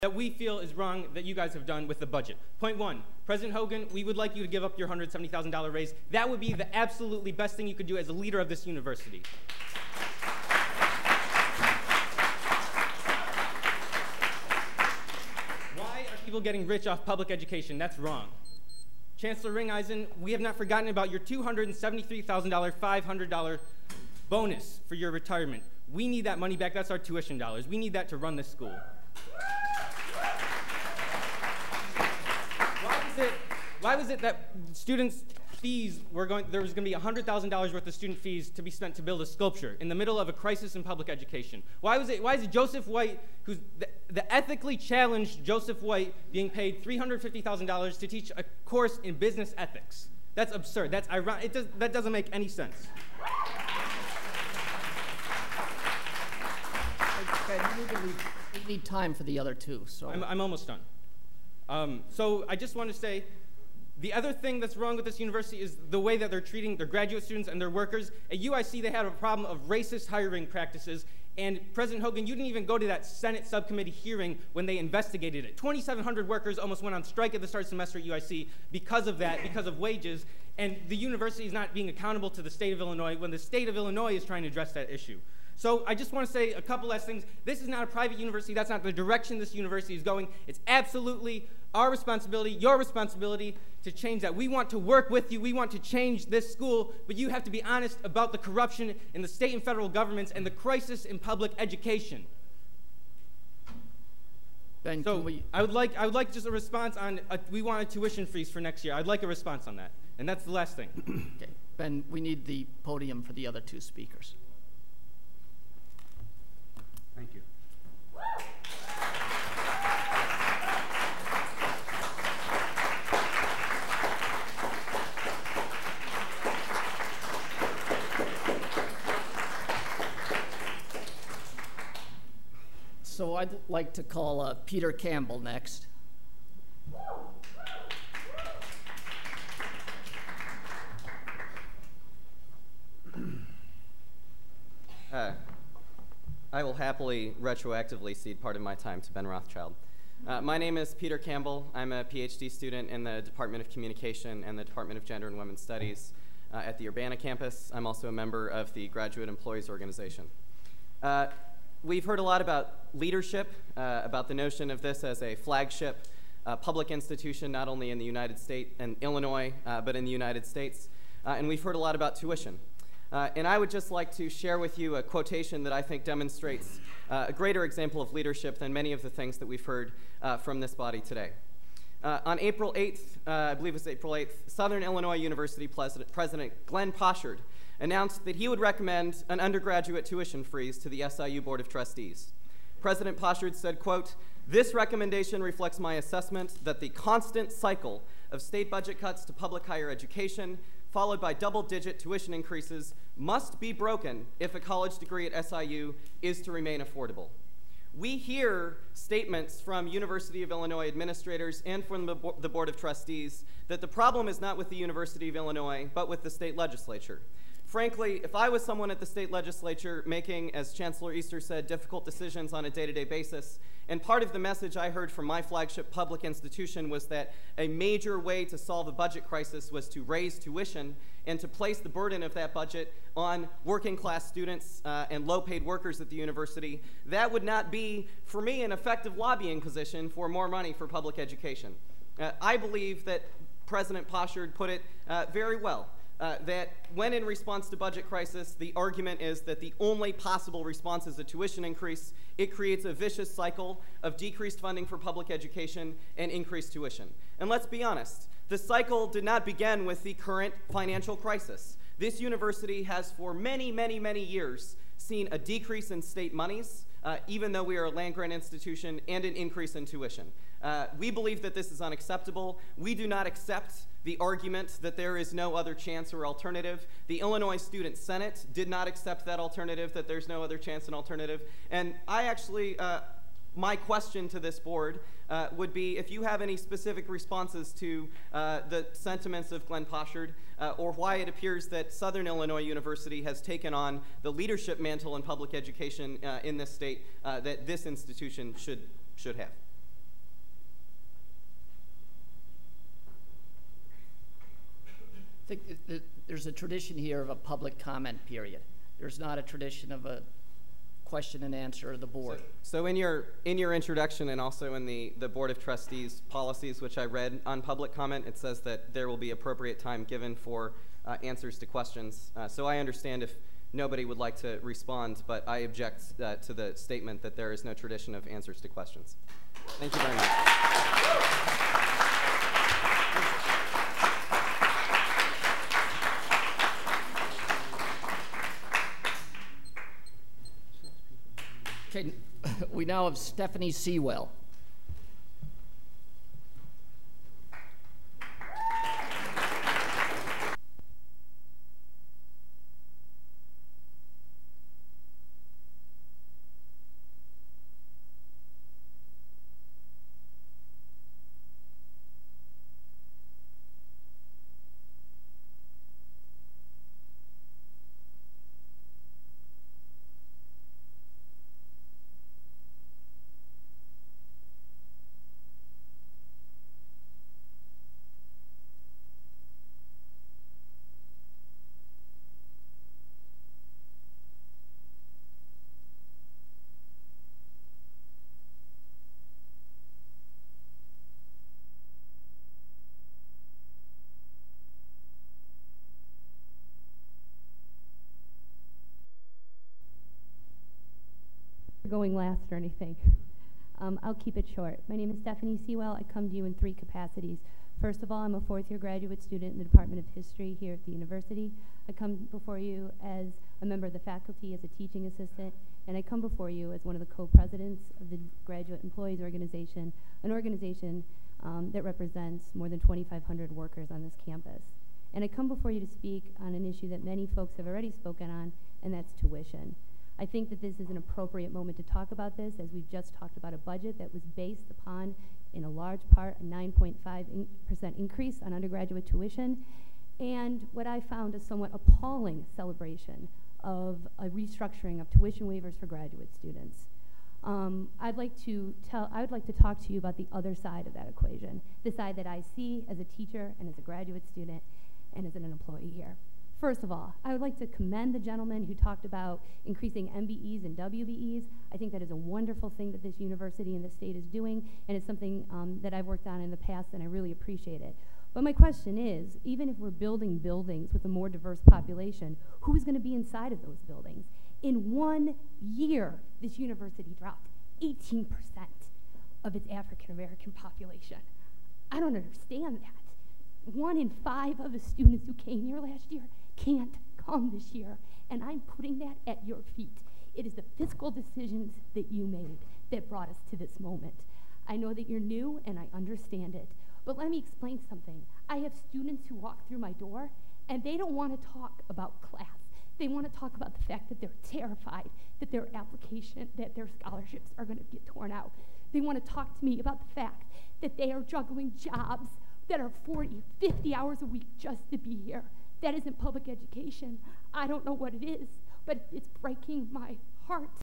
that we feel is wrong that you guys have done with the budget. Point one, President Hogan, we would like you to give up your $170,000 raise. That would be the absolutely best thing you could do as a leader of this university. Why are people getting rich off public education? That's wrong. Chancellor Ringeisen, we have not forgotten about your $273,000 $500 bonus for your retirement. We need that money back. That's our tuition dollars. We need that to run this school. Why was it that students' fees were there was going to be $100,000 worth of student fees to be spent to build a sculpture in the middle of a crisis in public education? Why is it Joseph White, who's the ethically challenged Joseph White, being paid $350,000 to teach a course in business ethics? That's absurd. That's ironic. That doesn't make any sense. Okay, we need time for the other two. So I'm almost done. So I just want to say, the other thing that's wrong with this university is the way that they're treating their graduate students and their workers. At UIC, they had a problem of racist hiring practices, and President Hogan, you didn't even go to that Senate subcommittee hearing when they investigated it. 2,700 workers almost went on strike at the start of the semester at UIC because of that, because of wages, and the university is not being accountable to the state of Illinois when the state of Illinois is trying to address that issue. So I just want to say a couple last things. This is not a private university. That's not the direction this university is going. It's absolutely our responsibility, your responsibility, to change that. We want to work with you. We want to change this school, but you have to be honest about the corruption in the state and federal governments and the crisis in public education. Ben, so I would like just a response on we want a tuition freeze for next year. I'd like a response on that, and that's the last thing. Okay, Ben, we need the podium for the other two speakers. Thank you. So I'd like to call Peter Campbell next. I will happily retroactively cede part of my time to Ben Rothschild. My name is Peter Campbell. I'm a PhD student in the Department of Communication and the Department of Gender and Women's Studies at the Urbana campus. I'm also a member of the Graduate Employees Organization. We've heard a lot about leadership, about the notion of this as a flagship public institution, not only in the United States and Illinois, but in the United States. And we've heard a lot about tuition. And I would just like to share with you a quotation that I think demonstrates a greater example of leadership than many of the things that we've heard from this body today. On April 8th, I believe it was April 8th, Southern Illinois University President Glenn Poshard announced that he would recommend an undergraduate tuition freeze to the SIU Board of Trustees. President Poshard said, quote, "This recommendation reflects my assessment that the constant cycle of state budget cuts to public higher education, followed by double-digit tuition increases, must be broken if a college degree at SIU is to remain affordable." We hear statements from University of Illinois administrators and from the Board of Trustees that the problem is not with the University of Illinois, but with the state legislature. Frankly, if I was someone at the state legislature making, as Chancellor Easter said, difficult decisions on a day-to-day basis, and part of the message I heard from my flagship public institution was that a major way to solve a budget crisis was to raise tuition and to place the burden of that budget on working-class students and low-paid workers at the university, that would not be, for me, an effective lobbying position for more money for public education. I believe that President Poshard put it very well. That when in response to budget crisis, the argument is that the only possible response is a tuition increase, it creates a vicious cycle of decreased funding for public education and increased tuition. And let's be honest, the cycle did not begin with the current financial crisis. This university has for many, many, many years seen a decrease in state monies, even though we are a land-grant institution, and an increase in tuition. We believe that this is unacceptable. We do not accept the argument that there is no other chance or alternative. The Illinois Student Senate did not accept that alternative, that there's no other chance and alternative. And I actually, my question to this board would be if you have any specific responses to the sentiments of Glenn Poshard or why it appears that Southern Illinois University has taken on the leadership mantle in public education in this state that this institution should have. think there's a tradition here of a public comment period. There's not a tradition of a question and answer of the board. So in your introduction and also in the Board of Trustees policies, which I read on public comment, it says that there will be appropriate time given for answers to questions. So I understand if nobody would like to respond, but I object to the statement that there is no tradition of answers to questions. Thank you very much. Okay, we now have Stephanie Sewell. Going last or anything. I'll keep it short. My name is Stephanie Sewell. I come to you in 3 capacities. First of all, I'm a 4th-year graduate student in the Department of History here at the university. I come before you as a member of the faculty, as a teaching assistant, and I come before you as one of the co-presidents of the Graduate Employees Organization, an organization that represents more than 2,500 workers on this campus. And I come before you to speak on an issue that many folks have already spoken on, and that's tuition. I think that this is an appropriate moment to talk about this, as we've just talked about a budget that was based upon, in a large part, a 9.5% increase on undergraduate tuition, and what I found a somewhat appalling celebration of a restructuring of tuition waivers for graduate students. I would like to talk to you about the other side of that equation, the side that I see as a teacher and as a graduate student and as an employee here. First of all, I would like to commend the gentleman who talked about increasing MBEs and WBEs. I think that is a wonderful thing that this university and the state is doing, and it's something that I've worked on in the past, and I really appreciate it. But my question is, even if we're building buildings with a more diverse population, who's going to be inside of those buildings? In 1 year, this university dropped 18% of its African American population. I don't understand that. 1 in 5 of the students who came here last year can't come this year, and I'm putting that at your feet. It is the fiscal decisions that you made that brought us to this moment. I know that you're new, and I understand it, but let me explain something. I have students who walk through my door, and they don't want to talk about class. They want to talk about the fact that they're terrified that their application, that their scholarships are going to get torn out. They want to talk to me about the fact that they are juggling jobs that are 40, 50 hours a week just to be here. That isn't public education. I don't know what it is, but it's breaking my heart.